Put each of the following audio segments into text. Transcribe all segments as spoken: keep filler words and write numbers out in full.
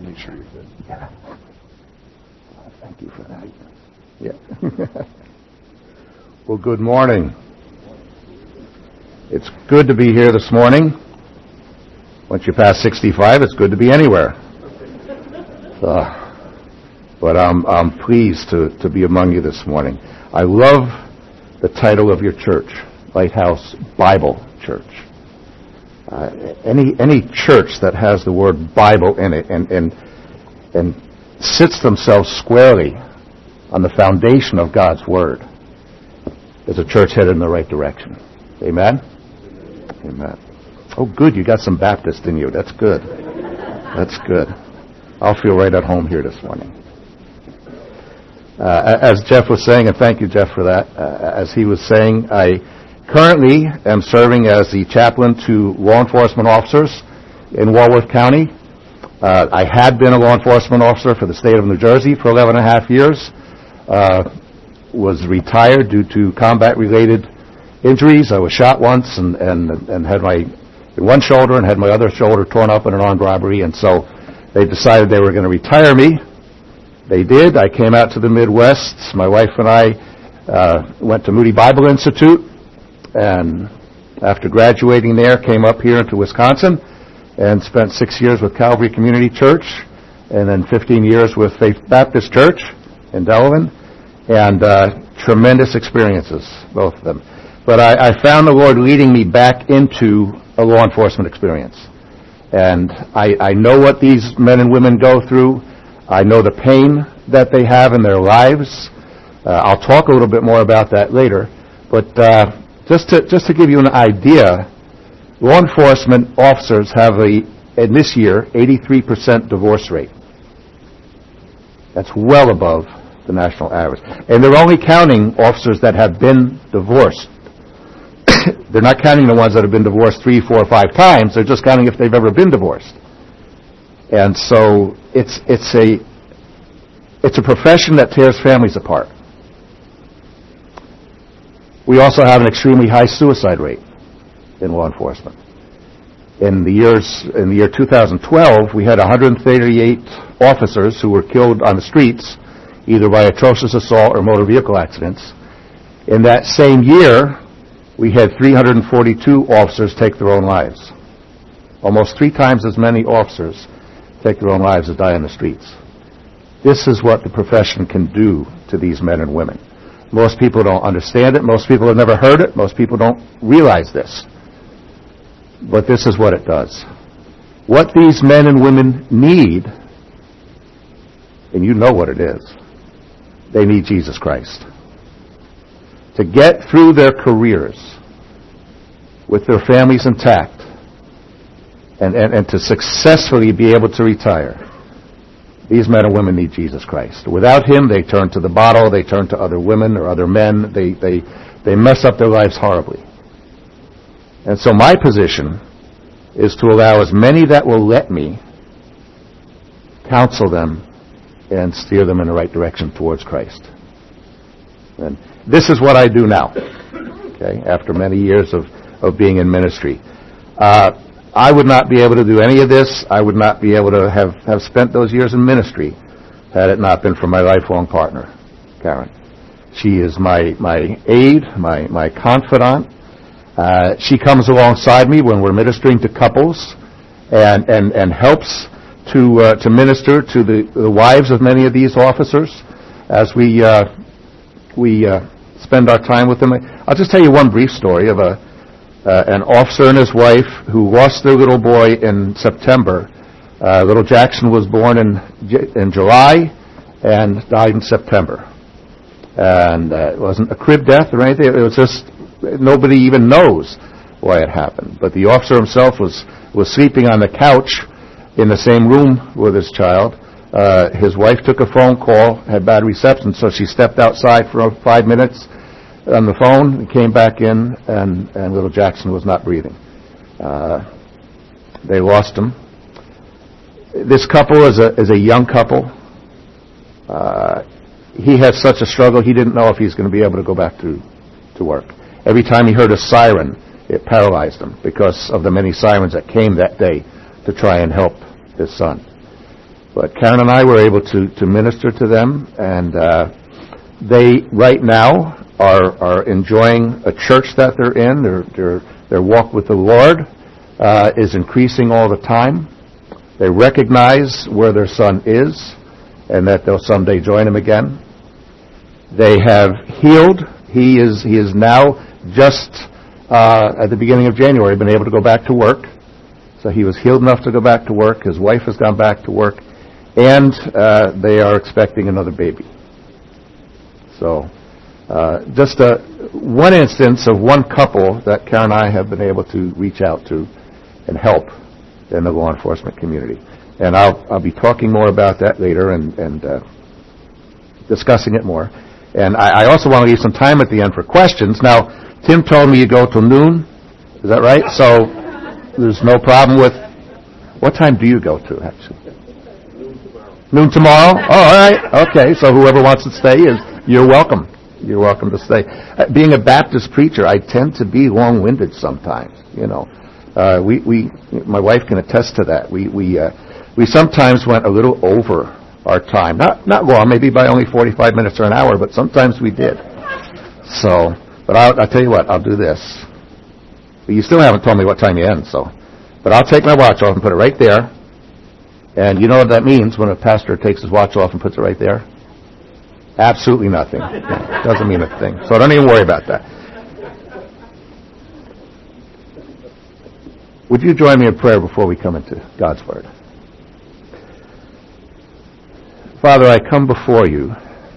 make sure you're good. Yeah. Thank you for that. Yeah. Well, good morning. It's good to be here this morning. Once you pass sixty-five, it's good to be anywhere. Uh, but I'm, I'm pleased to, to be among you this morning. I love the title of your church, Lighthouse Bible Church. Uh, any any church that has the word Bible in it and, and and sits themselves squarely on the foundation of God's Word is a church headed in the right direction. Amen? Amen. Oh, good. You got some Baptist in you. That's good. That's good. I'll feel right at home here this morning. Uh, as Jeff was saying, and thank you, Jeff, for that, uh, as he was saying, I currently am serving as the chaplain to law enforcement officers in Walworth County. Uh, I had been a law enforcement officer for the state of New Jersey for eleven and a half years. Uh, was retired due to combat-related injuries. I was shot once and, and, and had my one shoulder and had my other shoulder torn up in an armed robbery, and so they decided they were going to retire me. They did. I came out to the Midwest. My wife and I uh, went to Moody Bible Institute, and after graduating there, came up here into Wisconsin and spent six years with Calvary Community Church, and then fifteen years with Faith Baptist Church in Delavan, and uh, tremendous experiences, both of them. But I, I found the Lord leading me back into a law enforcement experience. And I, I know what these men and women go through. I know the pain that they have in their lives. Uh, I'll talk a little bit more about that later. But uh, just to just to give you an idea, law enforcement officers have a, in this year, eighty-three percent divorce rate. That's well above the national average. And they're only counting officers that have been divorced. They're not counting the ones that have been divorced three, four, five times. They're just counting if they've ever been divorced. And so it's it's a it's a profession that tears families apart. We also have an extremely high suicide rate in law enforcement. In the years in the year two thousand twelve, we had one hundred thirty-eight officers who were killed on the streets, either by atrocious assault or motor vehicle accidents. In that same year, we had three hundred forty-two officers take their own lives. Almost three times as many officers take their own lives as die on the streets. This is what the profession can do to these men and women. Most people don't understand it. Most people have never heard it. Most people don't realize this. But this is what it does. What these men and women need, and you know what it is, they need Jesus Christ. To get through their careers with their families intact and, and, and to successfully be able to retire, these men and women need Jesus Christ. Without Him, they turn to the bottle, they turn to other women or other men, they, they, they mess up their lives horribly. And so my position is to allow as many that will let me counsel them and steer them in the right direction towards Christ. And this is what I do now, okay, after many years of, of being in ministry. Uh, I would not be able to do any of this. I would not be able to have, have spent those years in ministry had it not been for my lifelong partner, Karen. She is my, my aide, my, my confidant. Uh, she comes alongside me when we're ministering to couples and, and, and helps to uh, to minister to the, the wives of many of these officers as we uh, we uh, spend our time with them. I'll just tell you one brief story of a uh, an officer and his wife who lost their little boy in September. Uh, little Jackson was born in in July and died in September. And uh, it wasn't a crib death or anything. It was just nobody even knows why it happened. But the officer himself was was sleeping on the couch in the same room with his child. Uh, his wife took a phone call, had bad reception, so she stepped outside for five minutes on the phone, and came back in, and, and little Jackson was not breathing. Uh, they lost him. This couple is a is a young couple. Uh, he had such a struggle, he didn't know if he's going to be able to go back to, to work. Every time he heard a siren, it paralyzed him because of the many sirens that came that day to try and help his son. But Karen and I were able to, to minister to them, and uh, they right now are are enjoying a church that they're in. Their their their walk with the Lord uh, is increasing all the time. They recognize where their son is, and that they'll someday join him again. They have healed. He is he is now just uh, at the beginning of January been able to go back to work. So he was healed enough to go back to work. His wife has gone back to work, and uh, they are expecting another baby. So uh, just a, one instance of one couple that Karen and I have been able to reach out to and help in the law enforcement community. And I'll I'll be talking more about that later and, and uh, discussing it more. And I, I also want to leave some time at the end for questions. Now, Tim told me you go till noon. Is that right? So there's no problem with... What time do you go to, actually? Noon tomorrow. Noon tomorrow? Oh, all right. Okay, so whoever wants to stay, is you're welcome. You're welcome to stay. Uh, being a Baptist preacher, I tend to be long-winded sometimes, you know. Uh, we, we, my wife can attest to that. We, we, uh, we sometimes went a little over our time. Not, not long, maybe by only forty-five minutes or an hour, but sometimes we did. So, but I'll, I'll tell you what, I'll do this. But you still haven't told me what time you end, so. But I'll take my watch off and put it right there. And you know what that means when a pastor takes his watch off and puts it right there? Absolutely nothing. Yeah, doesn't mean a thing. So don't even worry about that. Would you join me in prayer before we come into God's Word? Father, I come before you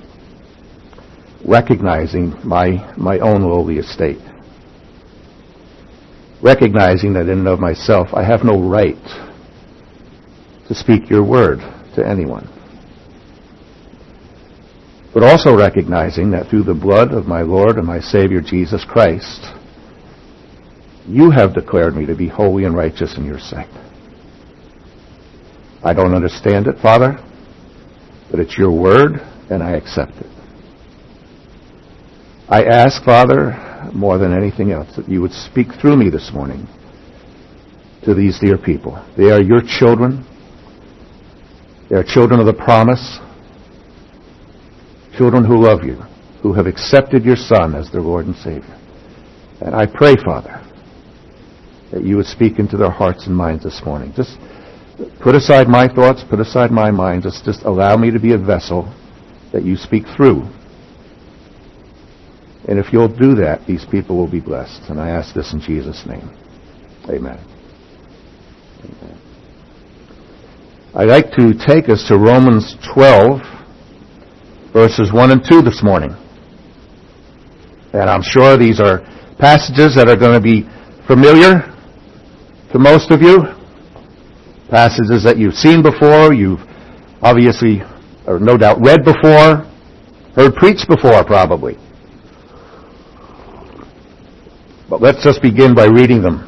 recognizing my, my own lowly estate. Recognizing that in and of myself I have no right to speak your word to anyone. But also recognizing that through the blood of my Lord and my Savior Jesus Christ, you have declared me to be holy and righteous in your sight. I don't understand it, Father, but it's your word, and I accept it. I ask, Father, more than anything else, that you would speak through me this morning to these dear people. They are your children. They are children of the promise, children who love you, who have accepted your Son as their Lord and Savior. And I pray, Father, that you would speak into their hearts and minds this morning. Just put aside my thoughts, put aside my mind. Just, just allow me to be a vessel that you speak through. And if you'll do that, these people will be blessed. And I ask this in Jesus' name. Amen. Amen. I'd like to take us to Romans twelve, verses one and two this morning. And I'm sure these are passages that are going to be familiar to most of you. Passages that you've seen before, you've obviously, or no doubt, read before, heard preached before probably. But let's just begin by reading them.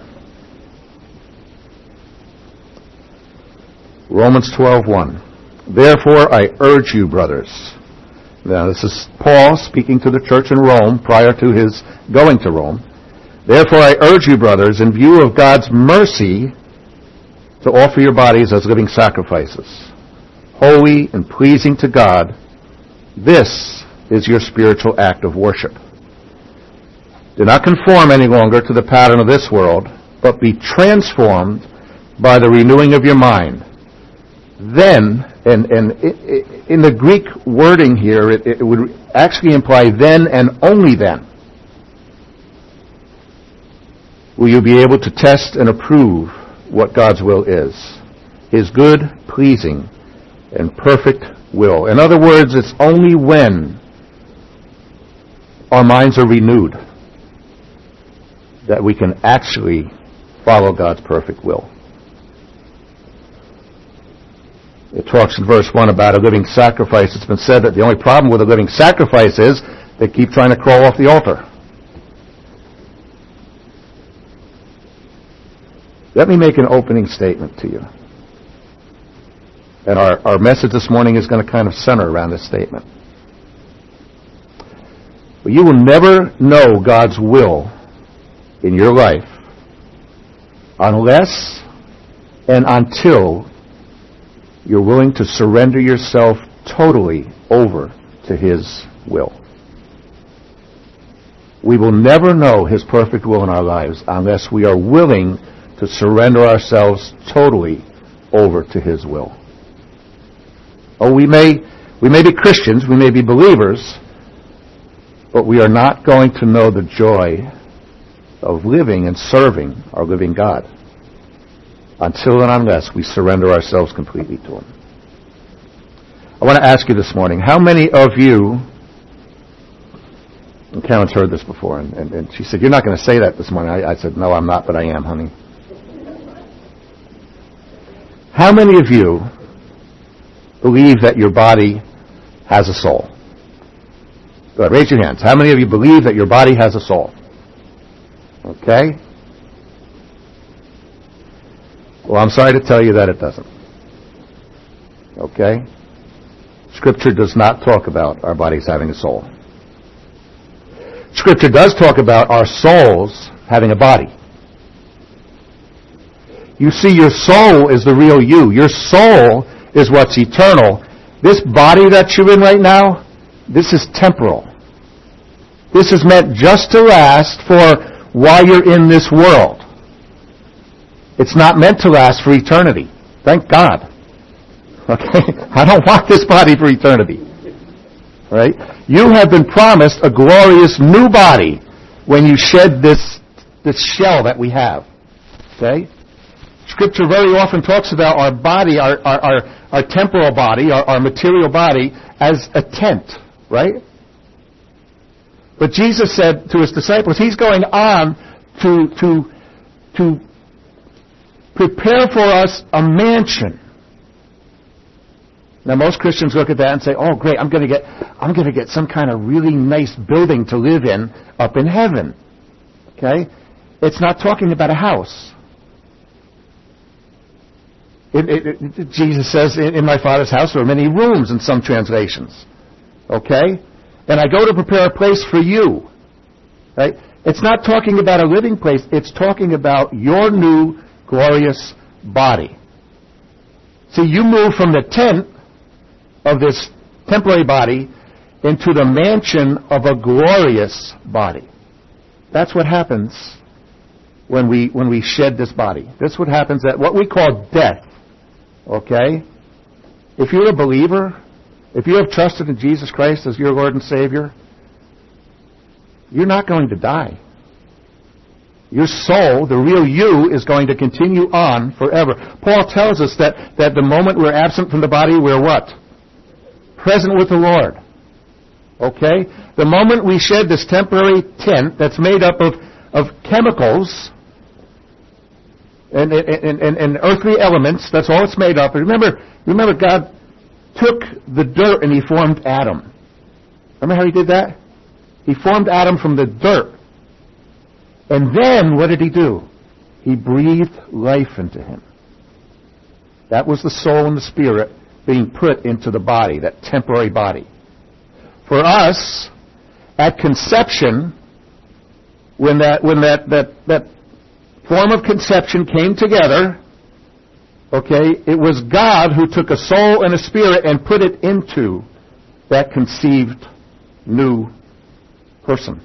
Romans twelve one. Therefore I urge you, brothers. Now this is Paul speaking to the church in Rome prior to his going to Rome. Therefore I urge you, brothers, in view of God's mercy, to offer your bodies as living sacrifices, holy and pleasing to God. This is your spiritual act of worship. Do not conform any longer to the pattern of this world, but be transformed by the renewing of your mind. Then, and, and in the Greek wording here, it, it would actually imply then and only then will you be able to test and approve what God's will is, His good, pleasing, and perfect will. In other words, it's only when our minds are renewed that we can actually follow God's perfect will. It talks in verse one about a living sacrifice. It's been said that the only problem with a living sacrifice is they keep trying to crawl off the altar. Let me make an opening statement to you. And our, our message this morning is going to kind of center around this statement. But you will never know God's will in your life unless and until you're willing to surrender yourself totally over to His will. We will never know His perfect will in our lives unless we are willing to surrender ourselves totally over to His will. Oh, we may, we may be Christians, we may be believers, but we are not going to know the joy of living and serving our living God until and unless we surrender ourselves completely to Him. I want to ask you this morning, how many of you, and Karen's heard this before, and, and, and she said, you're not going to say that this morning. I, I said, no, I'm not, but I am, honey. How many of you believe that your body has a soul? Go ahead, raise your hands. How many of you believe that your body has a soul? Okay? Well, I'm sorry to tell you that it doesn't. Okay? Scripture does not talk about our bodies having a soul. Scripture does talk about our souls having a body. You see, your soul is the real you. Your soul is what's eternal. This body that you're in right now, this is temporal. This is meant just to last for while you're in this world. It's not meant to last for eternity. Thank God. Okay? I don't want this body for eternity. Right? You have been promised a glorious new body when you shed this, this shell that we have. Okay? Scripture very often talks about our body, our, our, our, our temporal body, our, our material body, as a tent. Right? But Jesus said to His disciples, He's going on to, to, to prepare for us a mansion. Now, most Christians look at that and say, "Oh, great! I'm going to get, I'm going to get some kind of really nice building to live in up in heaven." Okay, it's not talking about a house. It, it, it, Jesus says, in, "In my Father's house there are many rooms," in some translations. Okay, and I go to prepare a place for you. Right? It's not talking about a living place. It's talking about your new glorious body. See, you move from the tent of this temporary body into the mansion of a glorious body. That's what happens when we when we shed this body. That's what happens at what we call death. Okay? If you're a believer, if you have trusted in Jesus Christ as your Lord and Savior, you're not going to die. Your soul, the real you, is going to continue on forever. Paul tells us that, that the moment we're absent from the body, we're what? Present with the Lord. Okay? The moment we shed this temporary tent that's made up of, of chemicals and, and, and, and earthly elements, that's all it's made up. Remember, remember God took the dirt and He formed Adam. Remember how He did that? He formed Adam from the dirt. And then, what did He do? He breathed life into him. That was the soul and the spirit being put into the body, that temporary body. For us, at conception, when that when that, that, that form of conception came together, okay, it was God who took a soul and a spirit and put it into that conceived new person.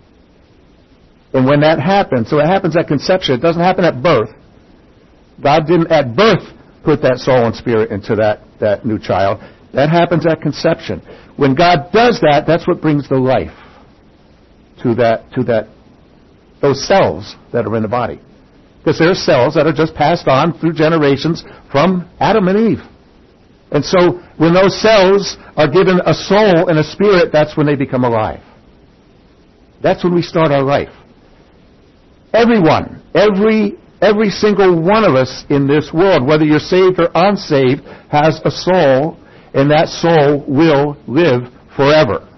And when that happens, so it happens at conception, it doesn't happen at birth. God didn't at birth put that soul and spirit into that, that new child. That happens at conception. When God does that, that's what brings the life to that, to that, those cells that are in the body. Because there are cells that are just passed on through generations from Adam and Eve. And so when those cells are given a soul and a spirit, that's when they become alive. That's when we start our life. Everyone, every every single one of us in this world, whether you're saved or unsaved, has a soul, and that soul will live forever.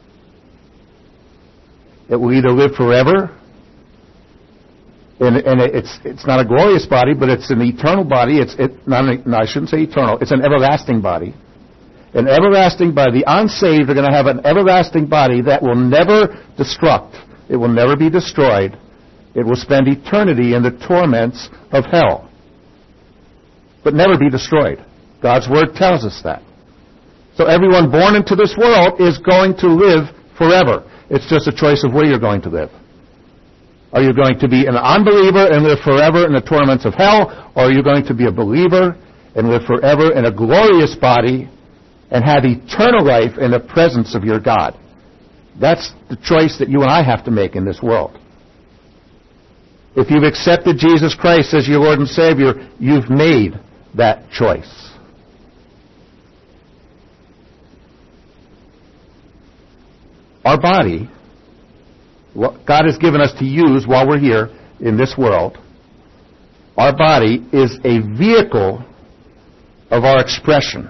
It will either live forever, and, and it's it's not a glorious body, but it's an eternal body. It's it. Not an, no, I shouldn't say eternal. It's an everlasting body. An everlasting body. The unsaved are going to have an everlasting body that will never destruct. It will never be destroyed. It will spend eternity in the torments of hell, but never be destroyed, God's Word tells us that. So everyone born into this world is going to live forever. It's just a choice of where you're going to live. Are you going to be an unbeliever and live forever in the torments of hell, or are you going to be a believer and live forever in a glorious body and have eternal life in the presence of your God? That's the choice that you and I have to make in this world. If you've accepted Jesus Christ as your Lord and Savior, you've made that choice. Our body, what God has given us to use while we're here in this world, our body is a vehicle of our expression.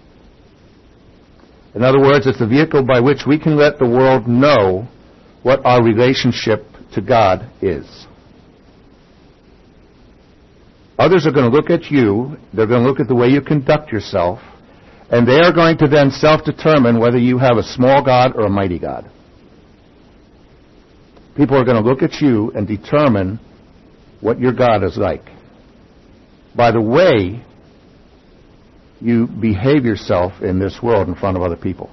In other words, it's a vehicle by which we can let the world know what our relationship to God is. Others are going to look at you, they're going to look at the way you conduct yourself, and they are going to then self-determine whether you have a small God or a mighty God. People are going to look at you and determine what your God is like by the way you behave yourself in this world in front of other people.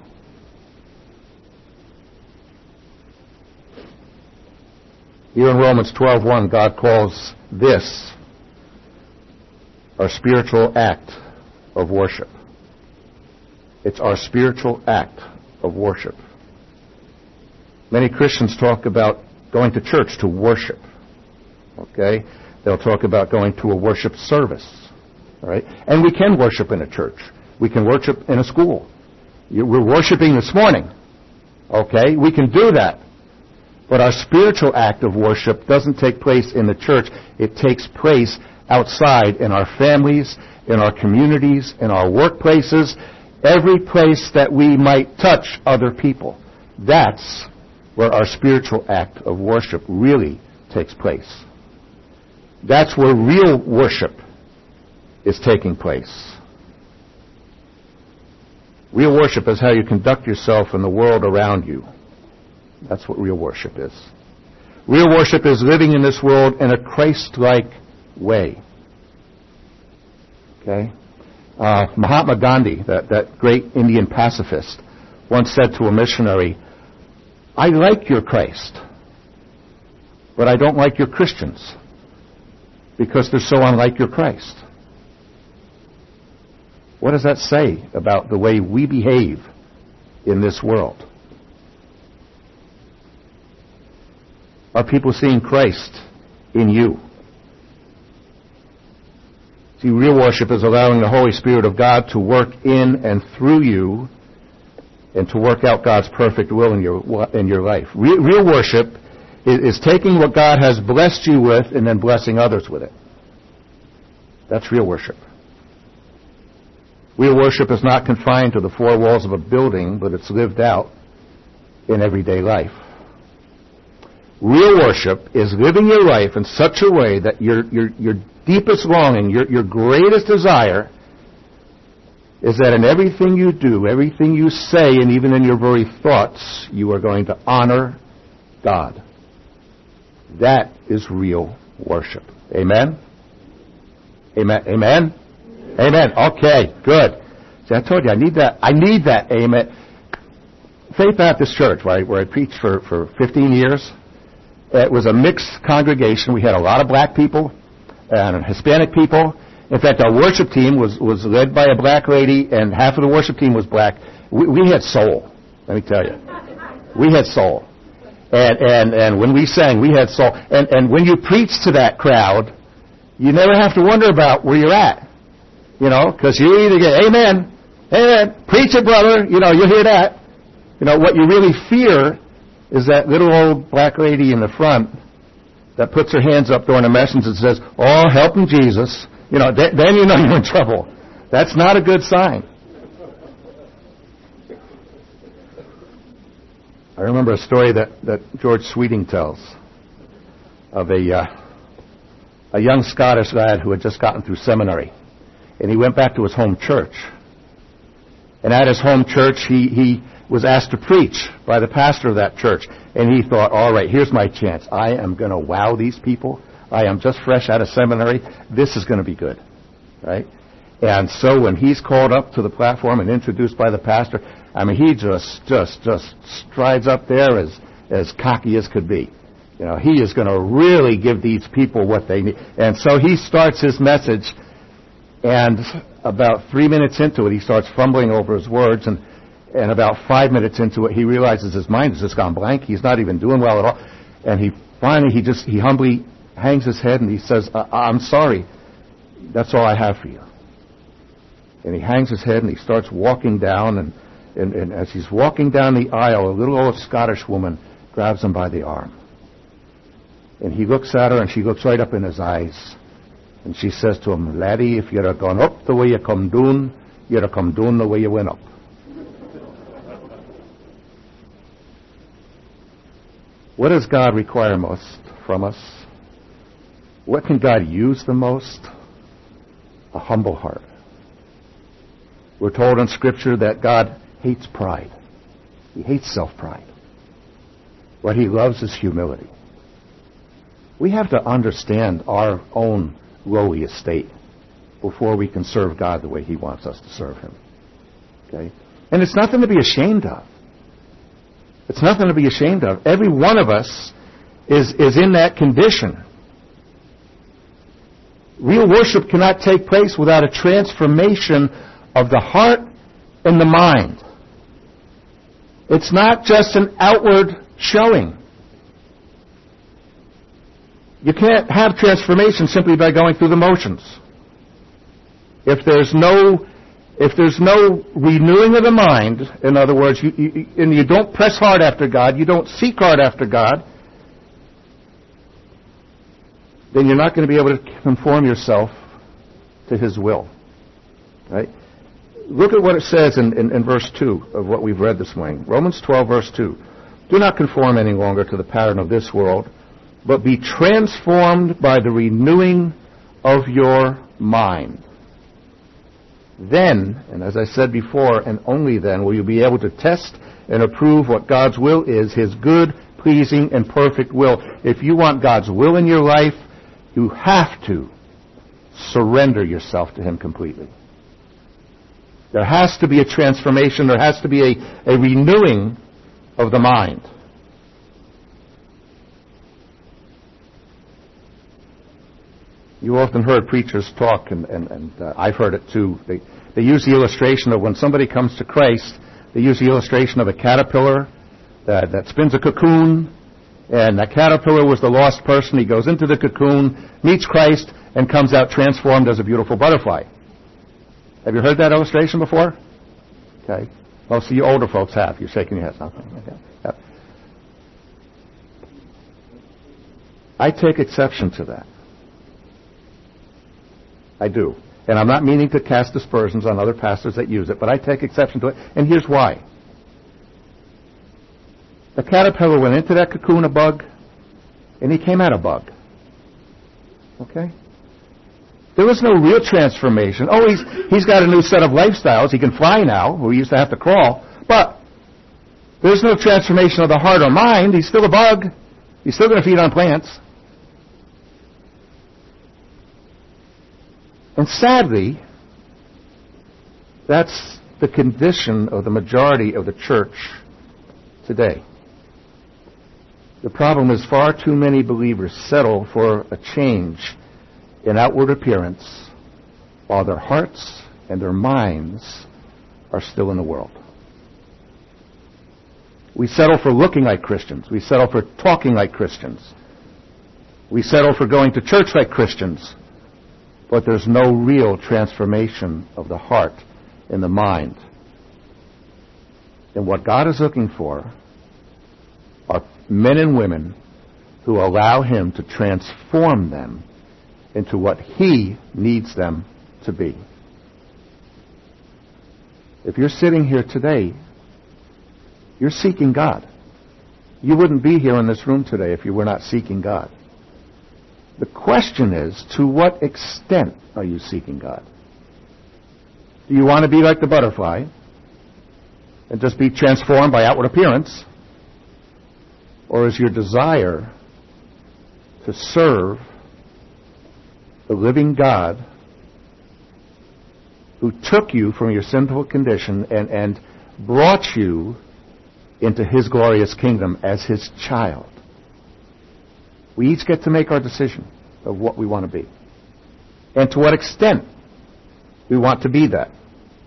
Here in Romans twelve one, God calls this our spiritual act of worship. It's our spiritual act of worship. Many Christians talk about going to church to worship. Okay? They'll talk about going to a worship service. All right? And we can worship in a church. We can worship in a school. We're worshiping this morning. Okay? We can do that. But our spiritual act of worship doesn't take place in the church. It takes place outside in our families, in our communities, in our workplaces, every place that we might touch other people. That's where our spiritual act of worship really takes place. That's where real worship is taking place. Real worship is how you conduct yourself in the world around you. That's what real worship is. Real worship is living in this world in a Christ-like way. Okay? Uh, Mahatma Gandhi, that, that great Indian pacifist, once said to a missionary, I like your Christ, but I don't like your Christians because they're so unlike your Christ. What does that say about the way we behave in this world? Are people seeing Christ in you? See, real worship is allowing the Holy Spirit of God to work in and through you and to work out God's perfect will in your in your life. Real, real worship is, is taking what God has blessed you with and then blessing others with it. That's real worship. Real worship is not confined to the four walls of a building, but it's lived out in everyday life. Real worship is living your life in such a way that your your your deepest longing, your your greatest desire is that in everything you do, everything you say, and even in your very thoughts, you are going to honor God. That is real worship. Amen? Amen? Amen? Amen. Okay, good. See, I told you, I need that. I need that. Amen. Faith Baptist Church, where I, where I preached for, for fifteen years, it was a mixed congregation. We had a lot of black people and Hispanic people. In fact, our worship team was, was led by a black lady, and half of the worship team was black. We, we had soul, let me tell you. We had soul. And, and, and when we sang, we had soul. And, and when you preach to that crowd, you never have to wonder about where you're at. You know, because you either get, amen, amen, preach it, brother. You know, you'll hear that. You know, what you really fear is that little old black lady in the front that puts her hands up during a message and says, oh, help him, Jesus. You know, th- then you know you're in trouble. That's not a good sign. I remember a story that, that George Sweeting tells of a uh, a young Scottish lad who had just gotten through seminary. And he went back to his home church. And at his home church, he, he was asked to preach by the pastor of that church. And he thought, all right, here's my chance. I am going to wow these people. I am just fresh out of seminary. This is going to be good. Right? And so when he's called up to the platform and introduced by the pastor, I mean, he just, just, just strides up there as, as cocky as could be. You know, he is going to really give these people what they need. And so he starts his message, and about three minutes into it, he starts fumbling over his words, and, and about five minutes into it, he realizes his mind has just gone blank. He's not even doing well at all. And he finally, he just, he humbly hangs his head and he says, I'm sorry. That's all I have for you. And he hangs his head and he starts walking down, and, and, and as he's walking down the aisle, a little old Scottish woman grabs him by the arm. And he looks at her, and she looks right up in his eyes. And she says to him, laddie, if you'd have gone up the way you come down, you'd have come down the way you went up. What does God require most from us? What can God use the most? A humble heart. We're told in Scripture that God hates pride. He hates self-pride. What he loves is humility. We have to understand our own lowly estate before we can serve God the way he wants us to serve him. Okay? And it's nothing to be ashamed of. It's nothing to be ashamed of. Every one of us is, is in that condition. Real worship cannot take place without a transformation of the heart and the mind. It's not just an outward showing. You can't have transformation simply by going through the motions. If there's no, if there's no renewing of the mind, in other words, you, you, and you don't press hard after God, you don't seek hard after God, then you're not going to be able to conform yourself to his will. Right? Look at what it says in, in, in verse two of what we've read this morning. Romans twelve, verse two. Do not conform any longer to the pattern of this world, but be transformed by the renewing of your mind. Then, and as I said before, and only then, will you be able to test and approve what God's will is, his good, pleasing, and perfect will. If you want God's will in your life, you have to surrender yourself to him completely. There has to be a transformation. There has to be a, a renewing of the mind. You often heard preachers talk, and, and, and uh, I've heard it too. They, they use the illustration of when somebody comes to Christ, they use the illustration of a caterpillar that, that spins a cocoon, and that caterpillar was the lost person. He goes into the cocoon, meets Christ, and comes out transformed as a beautiful butterfly. Have you heard that illustration before? Okay. Most of you older folks have. You're shaking your heads. Okay. Yep. I take exception to that. I do. And I'm not meaning to cast aspersions on other pastors that use it, but I take exception to it. And here's why. The caterpillar went into that cocoon a bug, and he came out a bug. Okay? There was no real transformation. Oh, he's he's got a new set of lifestyles. He can fly now, where he used to have to crawl. But there's no transformation of the heart or mind. He's still a bug. He's still going to feed on plants. And sadly, that's the condition of the majority of the church today. The problem is far too many believers settle for a change in outward appearance while their hearts and their minds are still in the world. We settle for looking like Christians. We settle for talking like Christians. We settle for going to church like Christians. But there's no real transformation of the heart and the mind. And what God is looking for are men and women who allow him to transform them into what he needs them to be. If you're sitting here today, you're seeking God. You wouldn't be here in this room today if you were not seeking God. The question is, to what extent are you seeking God? Do you want to be like the butterfly and just be transformed by outward appearance? Or is your desire to serve the living God who took you from your sinful condition and, and brought you into His glorious kingdom as His child. We each get to make our decision of what we want to be and to what extent we want to be that.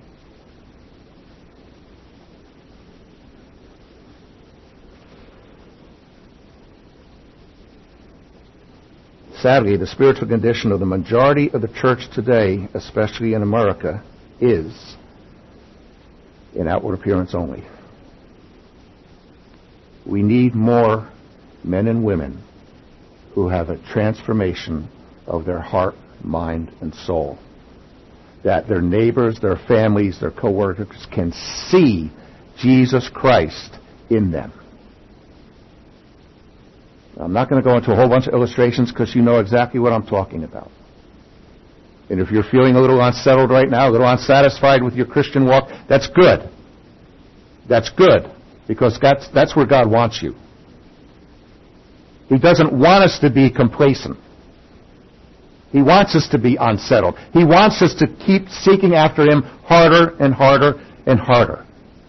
Sadly, the spiritual condition of the majority of the church today, especially in America, is in outward appearance only. We need more men and women who have a transformation of their heart, mind, and soul. That their neighbors, their families, their co-workers can see Jesus Christ in them. I'm not going to go into a whole bunch of illustrations because you know exactly what I'm talking about. And if you're feeling a little unsettled right now, a little unsatisfied with your Christian walk, that's good. That's good, because that's, that's where God wants you. He doesn't want us to be complacent. He wants us to be unsettled. He wants us to keep seeking after Him harder and harder and harder.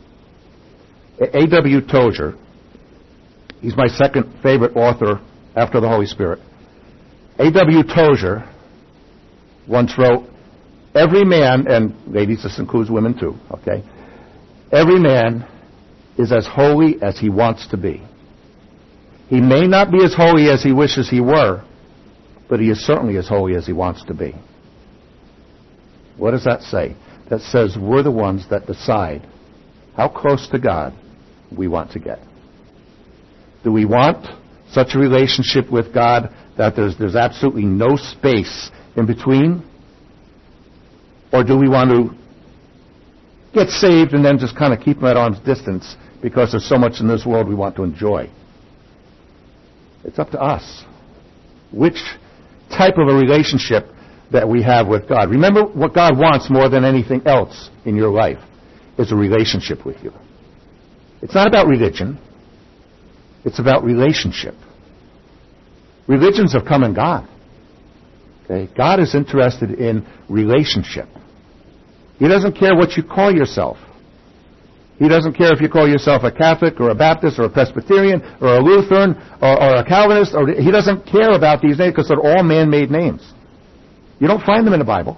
A W Tozer, he's my second favorite author after the Holy Spirit. A W Tozer once wrote, every man, and ladies, this includes women too, okay? Every man is as holy as he wants to be. He may not be as holy as he wishes he were, but he is certainly as holy as he wants to be. What does that say? That says we're the ones that decide how close to God we want to get. Do we want such a relationship with God that there's, there's absolutely no space in between? Or do we want to get saved and then just kind of keep them at arm's distance because there's so much in this world we want to enjoy? It's up to us. Which type of a relationship that we have with God. Remember, what God wants more than anything else in your life is a relationship with you. It's not about religion. It's about relationship. Religions have come and gone. Okay? God is interested in relationship. He doesn't care what you call yourself. He doesn't care if you call yourself a Catholic or a Baptist or a Presbyterian or a Lutheran or, or a Calvinist. Or, he doesn't care about these names because they're all man-made names. You don't find them in the Bible.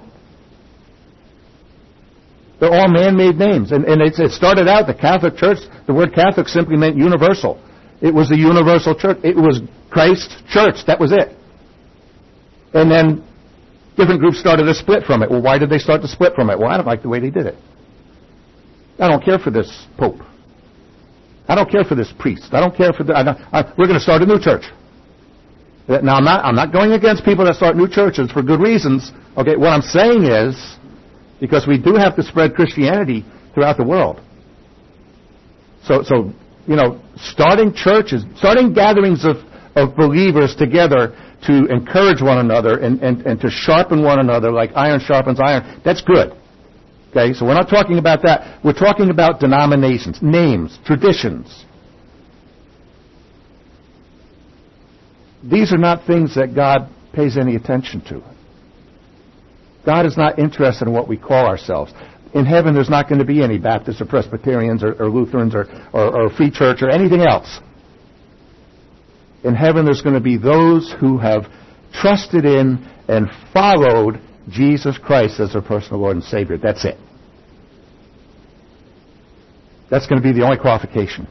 They're all man-made names. And, and it's, it started out, the Catholic Church, the word Catholic simply meant universal. It was the universal church. It was Christ's church. That was it. And then different groups started to split from it. Well, why did they start to split from it? Well, I don't like the way they did it. I don't care for this pope. I don't care for this priest. I don't care for the... I don't, I, we're going to start a new church. Now, I'm not, I'm not going against people that start new churches for good reasons. Okay, what I'm saying is, because we do have to spread Christianity throughout the world. So, so you know, starting churches, starting gatherings of, of believers together to encourage one another and, and, and to sharpen one another like iron sharpens iron, that's good. Okay, so we're not talking about that. We're talking about denominations, names, traditions. These are not things that God pays any attention to. God is not interested in what we call ourselves. In heaven, there's not going to be any Baptists or Presbyterians or, or Lutherans or, or, or Free Church or anything else. In heaven, there's going to be those who have trusted in and followed Jesus Christ as their personal Lord and Savior. That's it. That's going to be the only qualification.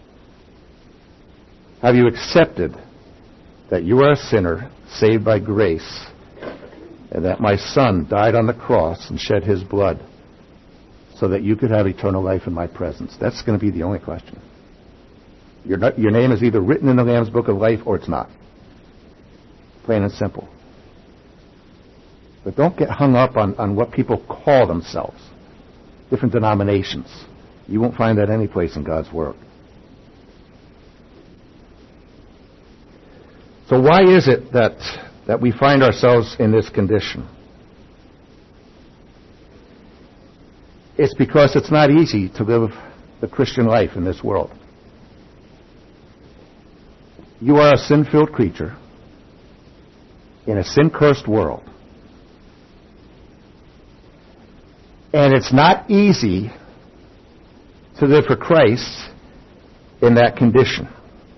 Have you accepted that you are a sinner saved by grace and that my Son died on the cross and shed His blood so that you could have eternal life in my presence? That's going to be the only question. Your, your name is either written in the Lamb's Book of Life or it's not. Plain and simple. But don't get hung up on, on what people call themselves. Different denominations. You won't find that any place in God's Word. So why is it that, that we find ourselves in this condition? It's because it's not easy to live the Christian life in this world. You are a sin-filled creature in a sin-cursed world. And it's not easy to live for Christ in that condition.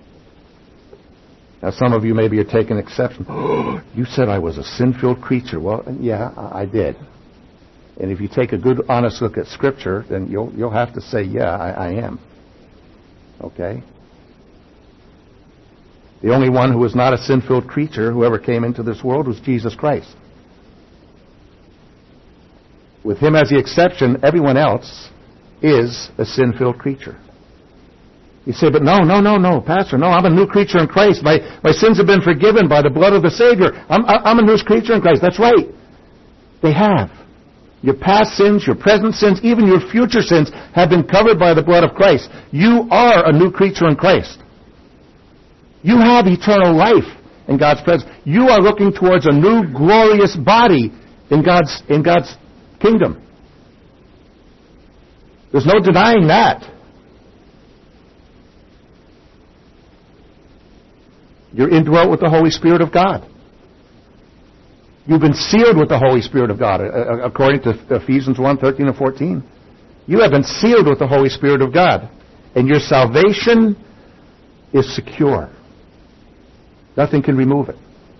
Now, some of you maybe are taking exception. Oh, you said I was a sin-filled creature. Well, yeah, I did. And if you take a good, honest look at Scripture, then you'll you'll have to say, yeah, I, I am. Okay? The only one who was not a sin-filled creature who ever came into this world was Jesus Christ. With him as the exception, everyone else is a sin-filled creature. You say, but no, no, no, no, Pastor, no, I'm a new creature in Christ. My my sins have been forgiven by the blood of the Savior. I'm, I'm a new creature in Christ. That's right. They have. Your past sins, your present sins, even your future sins have been covered by the blood of Christ. You are a new creature in Christ. You have eternal life in God's presence. You are looking towards a new glorious body in God's in God's kingdom. There's no denying that. You're indwelt with the Holy Spirit of God. You've been sealed with the Holy Spirit of God, according to Ephesians one, thirteen and fourteen. You have been sealed with the Holy Spirit of God. And your salvation is secure. Nothing can remove it.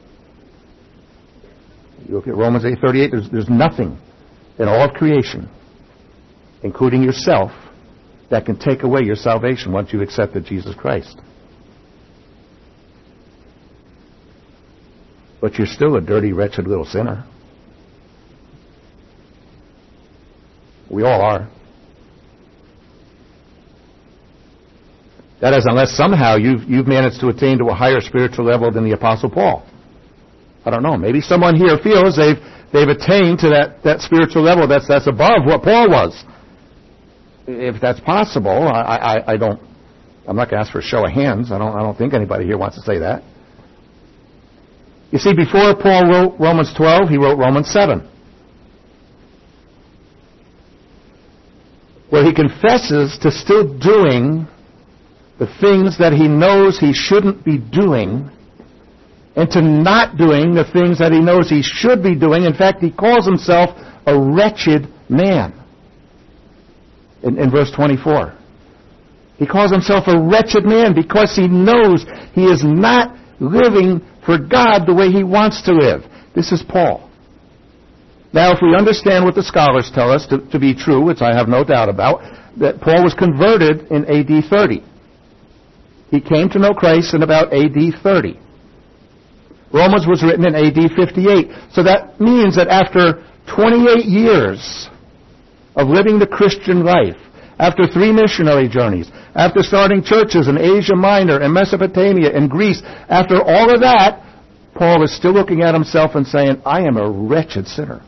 You look at Romans eight thirty-eight, there's, there's nothing in all of creation, including yourself, that can take away your salvation once you've accepted Jesus Christ. But you're still a dirty, wretched little sinner. We all are. That is, unless somehow you've, you've managed to attain to a higher spiritual level than the Apostle Paul. I don't know. Maybe someone here feels they've they've attained to that, that spiritual level that's that's above what Paul was. If that's possible, I, I, I don't. I'm not going to ask for a show of hands. I don't. I don't think anybody here wants to say that. You see, before Paul wrote Romans twelve, he wrote Romans seven, where he confesses to still doing the things that he knows he shouldn't be doing, and to not doing the things that he knows he should be doing. In fact, he calls himself a wretched man. In, in verse twenty-four. He calls himself a wretched man because he knows he is not living for God the way he wants to live. This is Paul. Now, if we understand what the scholars tell us to, to be true, which I have no doubt about, that Paul was converted in A D thirty. He came to know Christ in about A D thirty. Romans was written in A D fifty-eight. So that means that after twenty-eight years of living the Christian life, after three missionary journeys, after starting churches in Asia Minor and Mesopotamia and Greece, after all of that, Paul is still looking at himself and saying, I am a wretched sinner.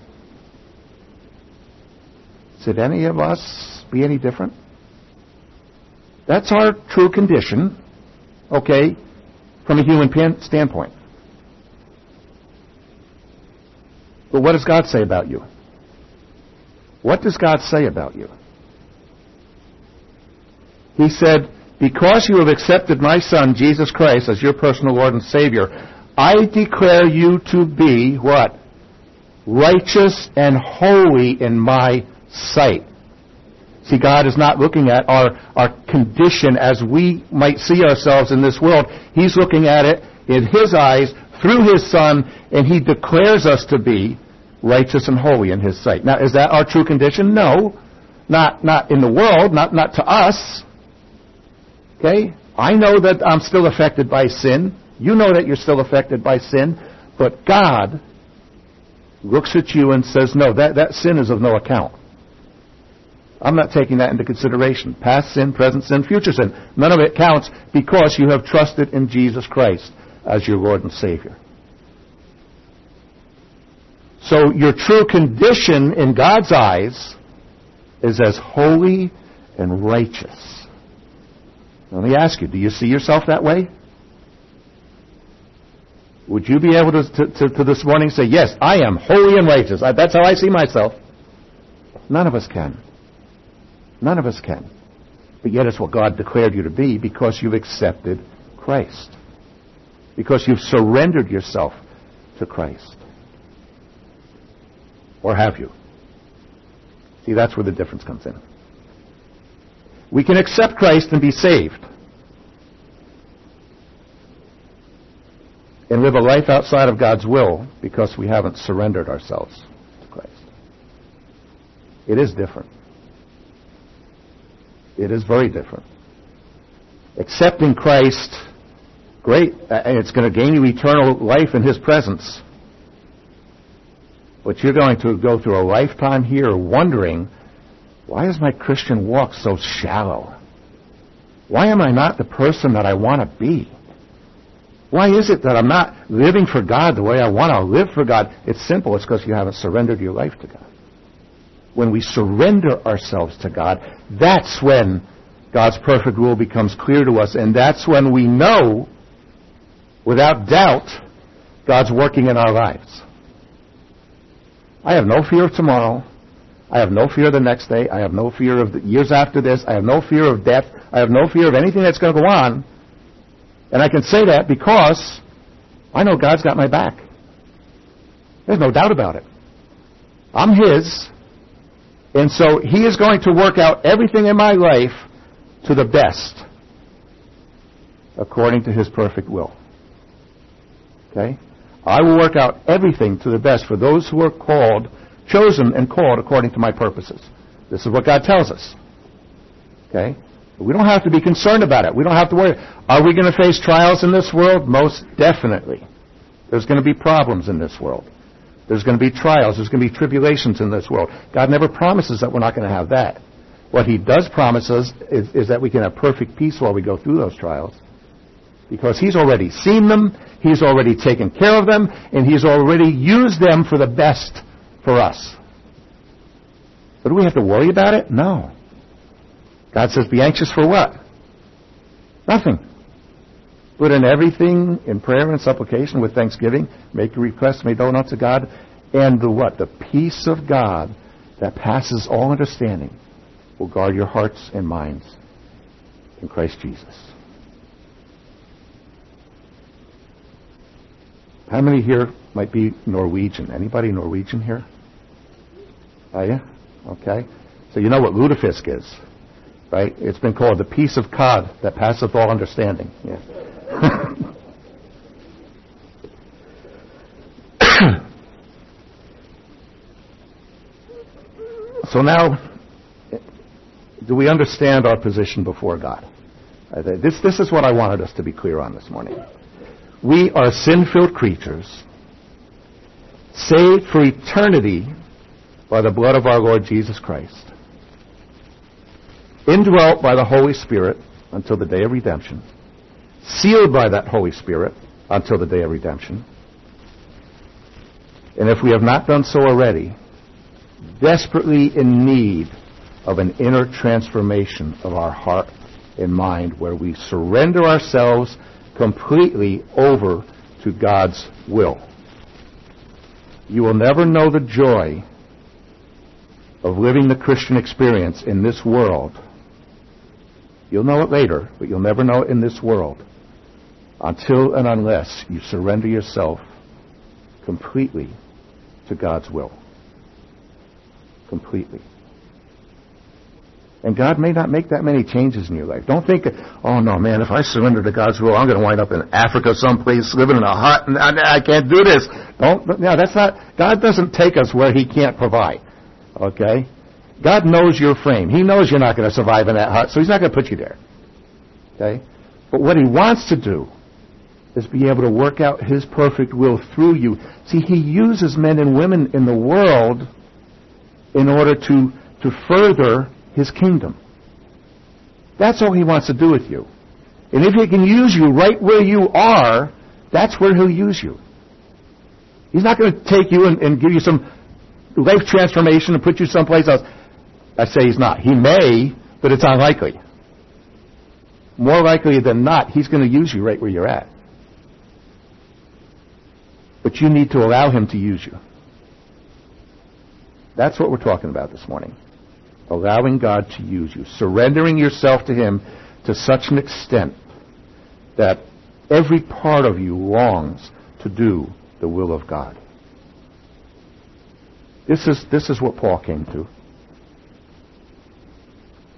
Should any of us be any different? That's our true condition, okay, from a human standpoint. But what does God say about you? What does God say about you? He said, because you have accepted my Son, Jesus Christ, as your personal Lord and Savior, I declare you to be, what? Righteous and holy in my sight. See, God is not looking at our, our condition as we might see ourselves in this world. He's looking at it in His eyes, through His Son, and He declares us to be righteous and holy in His sight. Now, is that our true condition? No. Not, not in the world, not, not to us. Okay? I know that I'm still affected by sin. You know that you're still affected by sin. But God looks at you and says, no, that, that sin is of no account. I'm not taking that into consideration. Past sin, present sin, future sin. None of it counts because you have trusted in Jesus Christ as your Lord and Savior. So your true condition in God's eyes is as holy and righteous. Let me ask you, do you see yourself that way? Would you be able to, to, to, to this morning say, yes, I am holy and righteous. I, that's how I see myself. None of us can. None of us can. But yet it's what God declared you to be because you've accepted Christ. Because you've surrendered yourself to Christ. Or have you? See, that's where the difference comes in. We can accept Christ and be saved and live a life outside of God's will because we haven't surrendered ourselves to Christ. It is different. It is very different. Accepting Christ, great, and it's going to gain you eternal life in His presence. But you're going to go through a lifetime here wondering, why is my Christian walk so shallow? Why am I not the person that I want to be? Why is it that I'm not living for God the way I want to live for God? It's simple. It's because you haven't surrendered your life to God. When we surrender ourselves to God, that's when God's perfect will becomes clear to us, and that's when we know, without doubt, God's working in our lives. I have no fear of tomorrow. I have no fear of the next day. I have no fear of the years after this. I have no fear of death. I have no fear of anything that's going to go on. And I can say that because I know God's got my back. There's no doubt about it. I'm His. And so He is going to work out everything in my life to the best, according to His perfect will. Okay? I will work out everything to the best for those who are called, chosen and called according to my purposes. This is what God tells us. Okay? We don't have to be concerned about it. We don't have to worry. Are we going to face trials in this world? Most definitely. There's going to be problems in this world. There's going to be trials. There's going to be tribulations in this world. God never promises that we're not going to have that. What He does promise us is, is that we can have perfect peace while we go through those trials. Because He's already seen them, He's already taken care of them, and He's already used them for the best for us. But do we have to worry about it? No. God says, be anxious for what? Nothing. But in everything, in prayer and supplication with thanksgiving, make your requests made known unto God, and the what? The peace of God that passes all understanding will guard your hearts and minds in Christ Jesus. How many here might be Norwegian? Anybody Norwegian here? Are you? Okay. So you know what lutefisk is, right? It's been called the peace of God that passeth all understanding. Yeah. So now, do we understand our position before God? Uh, this, this is what I wanted us to be clear on this morning. We are sin-filled creatures, saved for eternity by the blood of our Lord Jesus Christ, indwelt by the Holy Spirit until the day of redemption, sealed by that Holy Spirit until the day of redemption, and if we have not done so already, desperately in need of an inner transformation of our heart and mind where we surrender ourselves completely over to God's will. You will never know the joy of living the Christian experience in this world. You'll know it later, but you'll never know it in this world until and unless you surrender yourself completely to God's will. Completely. And God may not make that many changes in your life. Don't think, oh no, man, if I surrender to God's will, I'm going to wind up in Africa someplace, living in a hut, and I, I can't do this. Don't, no, that's not, God doesn't take us where He can't provide. Okay? God knows your frame. He knows you're not going to survive in that hut, so He's not going to put you there. Okay? But what He wants to do is be able to work out His perfect will through you. See, He uses men and women in the world in order to, to further His kingdom. That's all He wants to do with you. And if He can use you right where you are, that's where He'll use you. He's not going to take you and, and give you some life transformation and put you someplace else. I say He's not. He may, but it's unlikely. More likely than not, He's going to use you right where you're at. But you need to allow Him to use you. That's what we're talking about this morning. Allowing God to use you. Surrendering yourself to Him to such an extent that every part of you longs to do the will of God. This is, this is what Paul came to.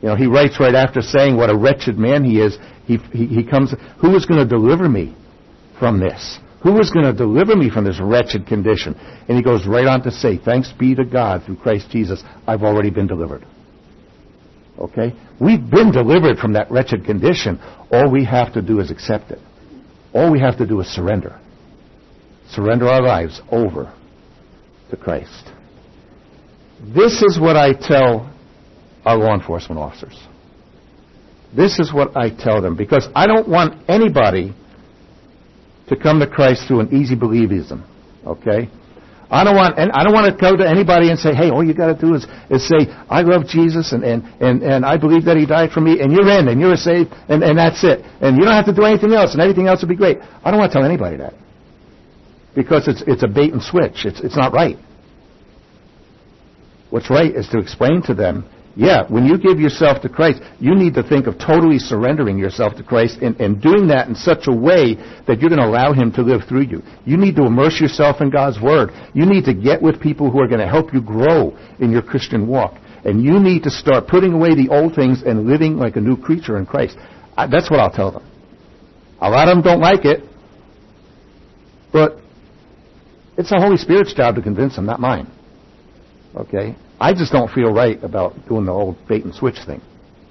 You know, he writes right after saying what a wretched man he is, he, he, he comes, who is going to deliver me from this? Who is going to deliver me from this wretched condition? And he goes right on to say, thanks be to God through Christ Jesus, I've already been delivered. Okay? We've been delivered from that wretched condition. All we have to do is accept it. All we have to do is surrender. Surrender our lives over to Christ. This is what I tell our law enforcement officers. This is what I tell them, because I don't want anybody to come to Christ through an easy believism. Okay? I don't want and I don't want to go to anybody and say, hey, all you got to do is, is say, I love Jesus and, and, and, and I believe that he died for me, and you're in and you're saved, and, and that's it. And you don't have to do anything else, and everything else will be great. I don't want to tell anybody that. Because it's it's a bait and switch. It's it's not right. What's right is to explain to them, yeah, when you give yourself to Christ, you need to think of totally surrendering yourself to Christ and, and doing that in such a way that you're going to allow him to live through you. You need to immerse yourself in God's Word. You need to get with people who are going to help you grow in your Christian walk. And you need to start putting away the old things and living like a new creature in Christ. I, that's what I'll tell them. A lot of them don't like it, but it's the Holy Spirit's job to convince them, not mine. Okay? I just don't feel right about doing the old bait and switch thing.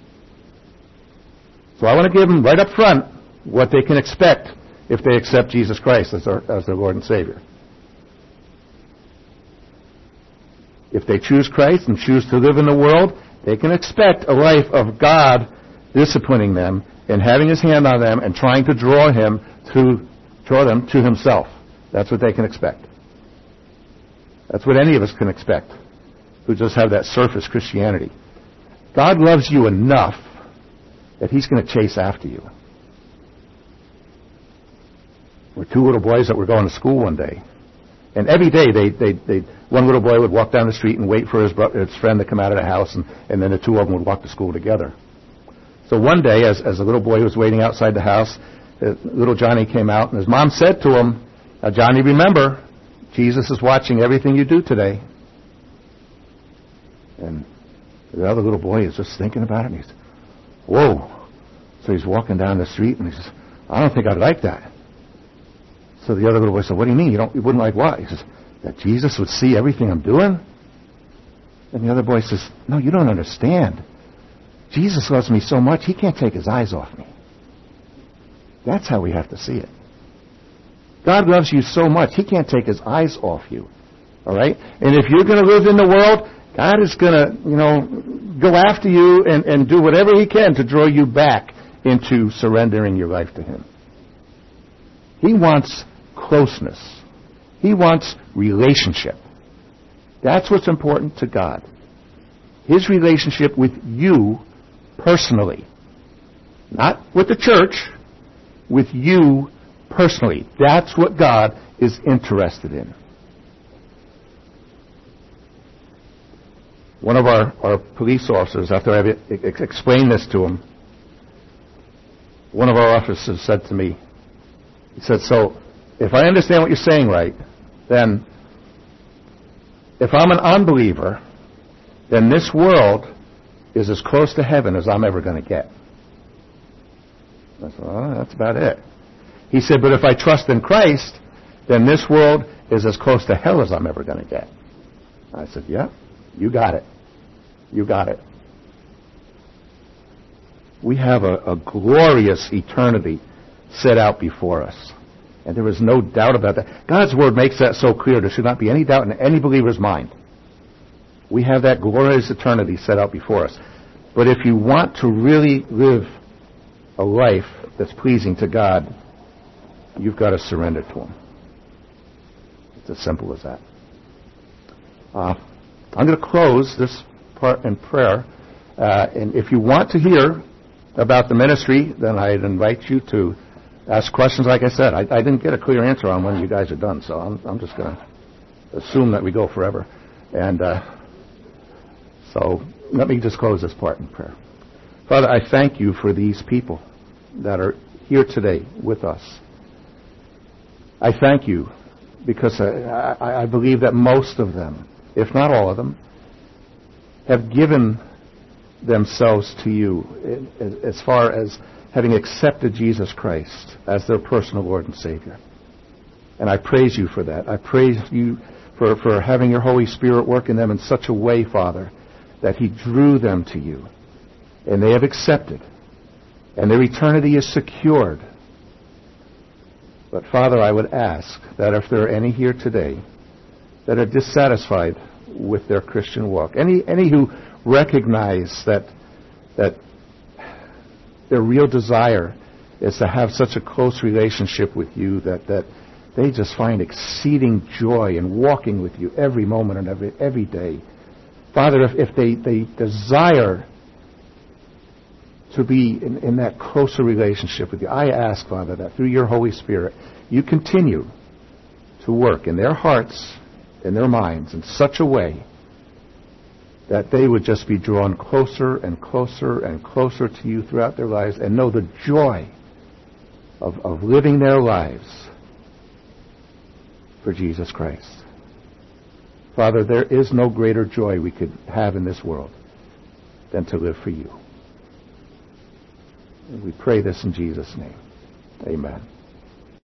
So I want to give them right up front what they can expect if they accept Jesus Christ as their, as their Lord and Savior. If they choose Christ and choose to live in the world, they can expect a life of God disciplining them and having his hand on them and trying to draw him to draw them to himself. That's what they can expect. That's what any of us can expect who just have that surface Christianity. God loves you enough that he's going to chase after you. We're two little boys that were going to school one day. And every day, they, they, they, one little boy would walk down the street and wait for his, bro- his friend to come out of the house, and, and then the two of them would walk to school together. So one day, as, as the little boy was waiting outside the house, uh, little Johnny came out, and his mom said to him, now, Johnny, remember, Jesus is watching everything you do today. And the other little boy is just thinking about it, and he says, whoa. So he's walking down the street, and he says, I don't think I'd like that. So the other little boy said, what do you mean? You don't? You wouldn't like what? He says, that Jesus would see everything I'm doing? And the other boy says, no, you don't understand. Jesus loves me so much, he can't take his eyes off me. That's how we have to see it. God loves you so much, he can't take his eyes off you. All right? And if you're going to live in the world, God is going to, you know, go after you and, and do whatever he can to draw you back into surrendering your life to him. He wants closeness. He wants relationship. That's what's important to God. His relationship with you personally. Not with the church, with you personally. That's what God is interested in. One of our, our police officers, after I ex- explained this to him, one of our officers said to me, he said, so if I understand what you're saying right, then if I'm an unbeliever, then this world is as close to heaven as I'm ever going to get. I said, well, that's about it. He said, but if I trust in Christ, then this world is as close to hell as I'm ever going to get. I said, yeah, you got it. You got it. We have a, a glorious eternity set out before us. And there is no doubt about that. God's Word makes that so clear. There should not be any doubt in any believer's mind. We have that glorious eternity set out before us. But if you want to really live a life that's pleasing to God, you've got to surrender to him. It's as simple as that. Uh, I'm going to close this part in prayer. Uh, and if you want to hear about the ministry, then I'd invite you to ask questions. Like I said, I, I didn't get a clear answer on when you guys are done, so I'm, I'm just going to assume that we go forever. And uh, so let me just close this part in prayer. Father, I thank you for these people that are here today with us. I thank you because I, I, I believe that most of them, if not all of them, have given themselves to you as far as having accepted Jesus Christ as their personal Lord and Savior. And I praise you for that. I praise you for, for having your Holy Spirit work in them in such a way, Father, that He drew them to you. And they have accepted. And their eternity is secured. But Father, I would ask that if there are any here today that are dissatisfied with their Christian walk, any any who recognize that that their real desire is to have such a close relationship with you that, that they just find exceeding joy in walking with you every moment and every every day. Father, if, if they, they desire to be in, in that closer relationship with you, I ask, Father, that through your Holy Spirit, you continue to work in their hearts, in their minds, in such a way that they would just be drawn closer and closer and closer to you throughout their lives and know the joy of, of living their lives for Jesus Christ. Father, there is no greater joy we could have in this world than to live for you. And we pray this in Jesus' name. Amen.